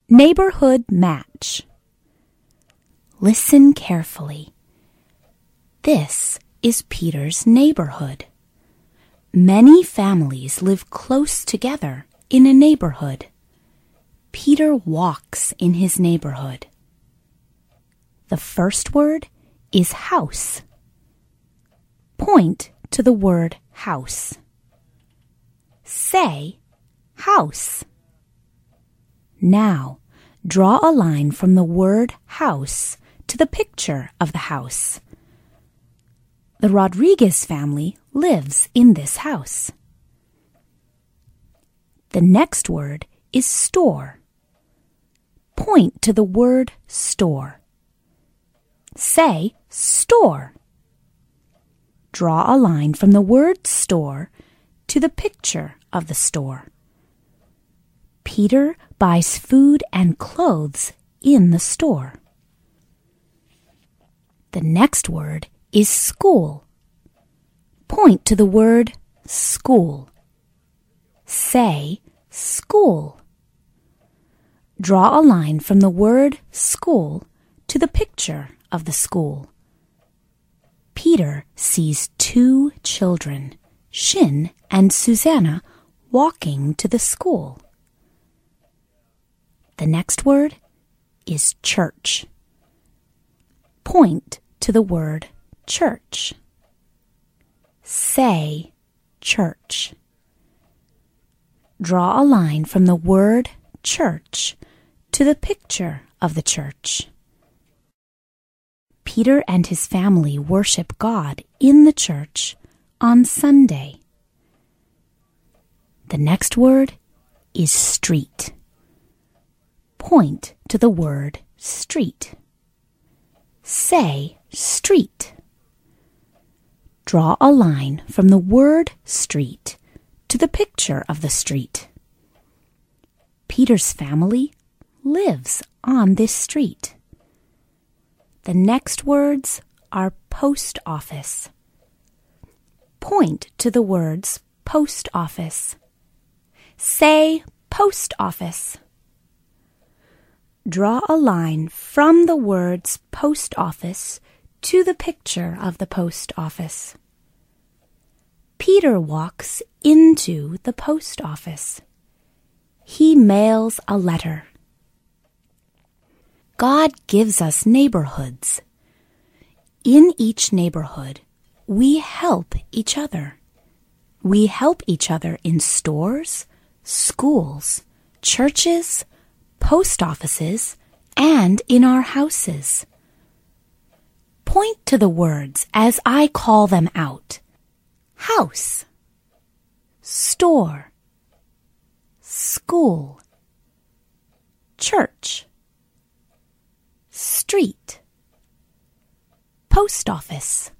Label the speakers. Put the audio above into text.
Speaker 1: Neighborhood match. Listen carefully. This is Peter's neighborhood. Many families live close together in a neighborhood. Peter walks in his neighborhood. The first word is house. Point to the word house. Say house. Now, draw a line from the word house to the picture of the house. The Rodriguez family lives in this house. The next word is store. Point to the word store. Say store. Draw a line from the word store to the picture of the store. Peter buys food and clothes in the store. The next word is school. Point to the word school. Say school. Draw a line from the word school to the picture of the school. Peter sees two children, Shin and Susanna, walking to the school. The next word is church. Point to the word church. Say church. Draw a line from the word church to the picture of the church. Peter and his family worship God in the church on Sunday. The next word is street. Point to the word street. Say street. Draw a line from the word street to the picture of the street. Peter's family lives on this street. The next words are post office. Point to the words post office. Say post office. Draw a line from the words post office to the picture of the post office. Peter walks into the post office. He mails a letter. God gives us neighborhoods. In each neighborhood, we help each other. We help each other in stores, schools, churches, post offices, and in our houses. Point to the words as I call them out. House, store, school, church, street, post office.